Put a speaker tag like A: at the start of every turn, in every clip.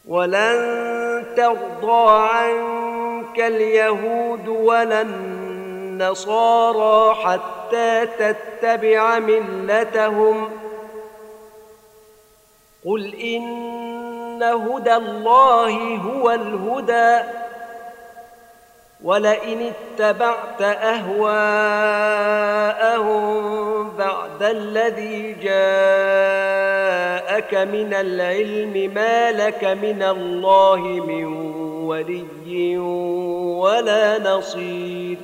A: ولن ترضى عنك اليهود ولا النصارى حتى تتبع ملتهم قل إن هدى الله هو الهدى ولئن اتبعت أهواءهم بعد الذي جاءك من العلم ما لك من الله من ولي ولا نصير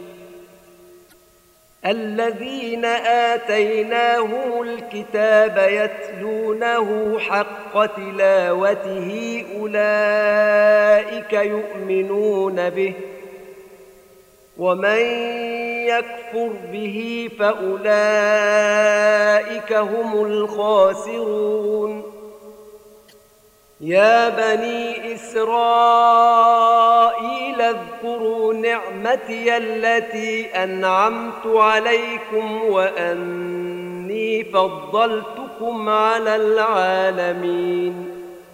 A: الذين آتيناهم الكتاب يتلونه حق تلاوته أولئك يؤمنون به ومن يكفر به فأولئك هم الخاسرون يا بني إسرائيل اذكروا نعمتي التي أنعمت عليكم وأني فضلتكم على العالمين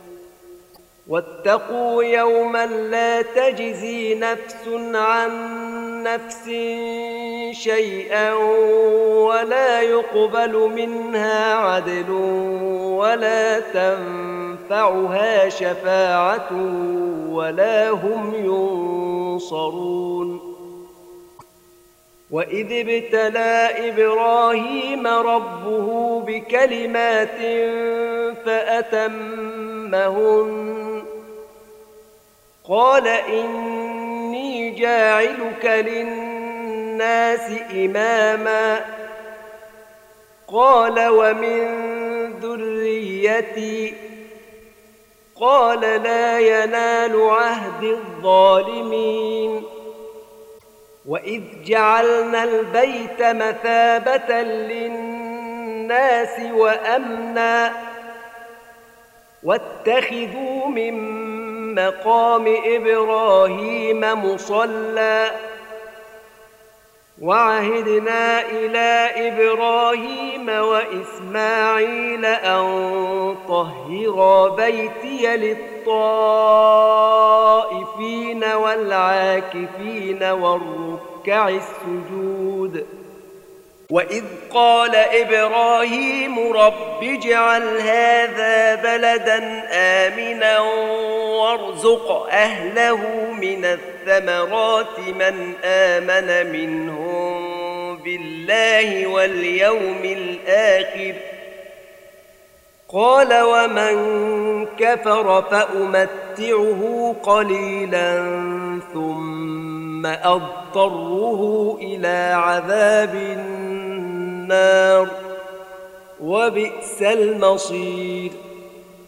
A: واتقوا يوما لا تجزي نفس عن نفس شيئا ولا يقبل منها عدل ولا تنفعها شفاعة ولا هم ينصرون وإذ ابتلى إبراهيم ربه بكلمات فأتمهن قال إني جاعلك للناس إماما قال ومن ذريتي قال لا ينال عهد الظالمين وإذ جعلنا البيت مثابة للناس وأمنا واتخذوا من مقام إبراهيم مصلى وعهدنا إلى إبراهيم وإسماعيل أن طهرا بيتي للطائفين والعاكفين والركع السجود وإذ قال إبراهيم رب اجعل هذا بلدا آمنا وارزق أهله من الثمرات من آمن منهم بالله واليوم الآخر قال ومن كفر فأمتعه قليلا ثم أضطره إلى عذاب النار وبئس المصير